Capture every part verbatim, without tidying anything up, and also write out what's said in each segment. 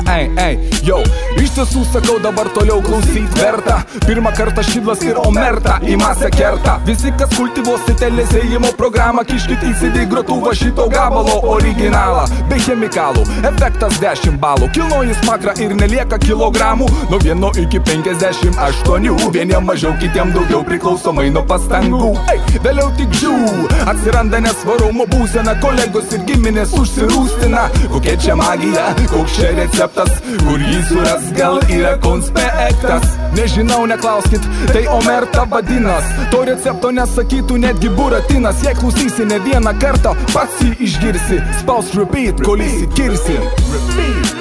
ei, ei, jau. Iš tiesų sakau, dabar toliau klausyt verta. Pirmą kartą šidlas ir omerta į masę kerta. Visi, kas kultivuosite lėsėjimo programą, kiškit į C D grotuvą šito gabalo originalą. Be chemikalų, efektas dešimt balų. Kilnoji smakrą ir nelieka kilogramų. Nuo vieno iki penkiasdešimt aštuonių. Vieniem mažiau, kitiem daugiau priklausomai nuo pastangų. Ei, vėliau tik žiū, atsiranda nesvarumo būsena. Kolegos ir giminės užsirūstina. Kokia čia magija, koks čia receptas, kur jį suras, gal yra konspektas. Nežinau, neklauskit, tai omerta vadinas. To recepto nesakytų netgi buratinas. Jei klausysi ne vieną kartą, pats jį išgirsi. Spaus repeat, kol įsikirsi. Repeat.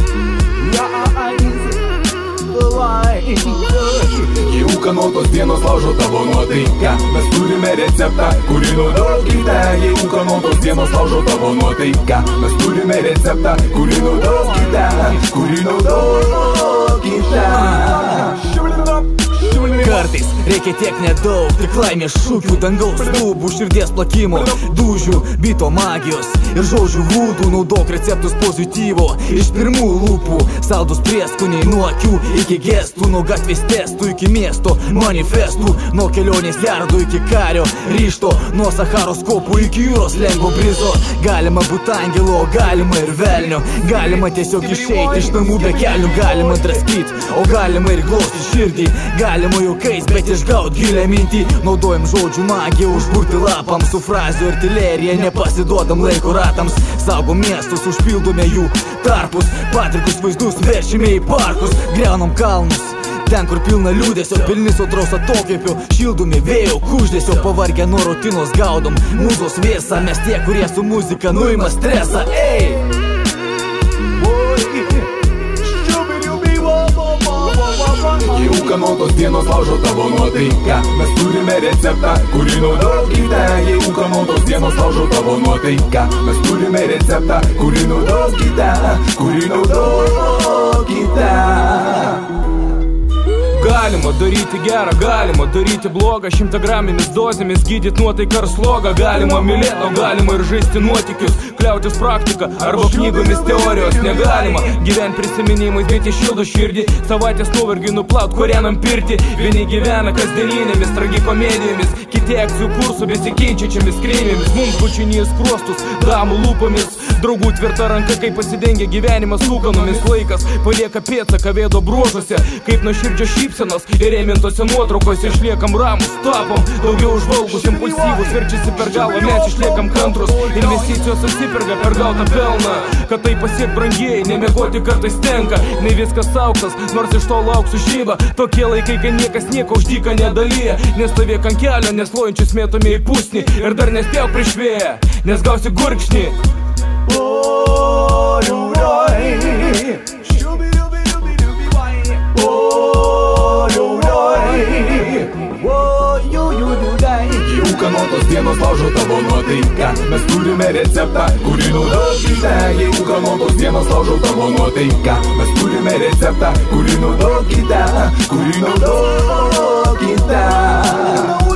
Jei ūkanotos dienos laužo tavo nuotaiką, mes turime receptą, kurį naudokite. Jei ūkanotos dienos laužo tavo nuotaiką, mes turime receptą, kurį naudokite, kurį naudokite. Kartais reikia tiek nedaug, tik laimės šūkių, dangaus dūbų, širdies plakimo, dūžių, bito magijos ir žodžių vūdų. Naudok receptus pozityvo iš pirmų lūpų, saldus prieskoniai nuo akių iki gestų, nuo gatvės testų iki miesto manifestų, nuo kelionės lerdo iki kario ryšto, nuo Sacharos kopų iki jūros lengvo brizo. Galima būt angelo, galima ir velnio, galima tiesiog išeiti iš namų be kelių, galima draskyt, o galima ir glosti širdį, galima juokais, bet išgaut gilę mintį. Naudojam žodžių magiją, užburti lapams, su frazių artilerija, nepasiduodam laiko ratams. Saugom miestus, užpildome jų tarpus, patrikus vaizdus veršime į parkus, griaunam kalnus. Ten, kur pilna liūdėsio, pilni sodros atokvėpio, šildomi vėjo kuždėsio, pavargę nuo rutinos gaudom mūzos vėsą. Mes tie, kurie su muzika nuima stresą. Ei! Jei ūkanotos dienos laužo tavo nuotaiką, mes turime receptą, kurį naudokite. Jei ūkanotos dienos laužo tavo nuotaiką, mes turime receptą, kurį naudokite, kurį naudokite. Galima daryti gerą, galima daryti blogą, šimtagraminės dozėmis gydyt nuotaiką ar slogą. Galima mylėt, o galima ir žaisti nuotykius, kliautis praktika arba knygomis teorijos. Negalima gyvent prisiminimais, bet išildo širdį, savaitės nuvargį nuplaut kurienam pirti. Vieni gyvena kasdieninėmis tragikomedijomis, kiti akcijų kursų besikeičiačiamis kreivėmis. Mums bučinys kruostus, damų lūpomis, draugų tvirta ranka, kaip pasidengia gyvenimas ūkanomis. Laikas palieka pėdsaką veido bruožuose, kaip nuo širdžio šypsenos ir ėmintose nuotraukose. Išliekam ramus, tapom daugiau užvalgus, impulsyvus, verčiasi per galvą, mes išliekam kantrus. Investicijos atsiperga per gautą pelną, kad tai pasiek brangiai, nemiegoti kartais tenka. Ne viskas aukštas, nors iš to lauksiu žybą. Tokie laikai, kai niekas nieko už dyką nedalyja. Nestovėk ant kelio, neslojančius mėtome į pusnį, ir dar nespėk prieš vėją, nes gausi gurkšnį. O, liūdai, jei ūkanotos dienos laužo tavo nuotaiką, mes turime receptą, kurį naudokite. Jei ūkanotos dienos laužo tavo nuotaiką, mes turime receptą, kurį naudokite, kurį naudokite.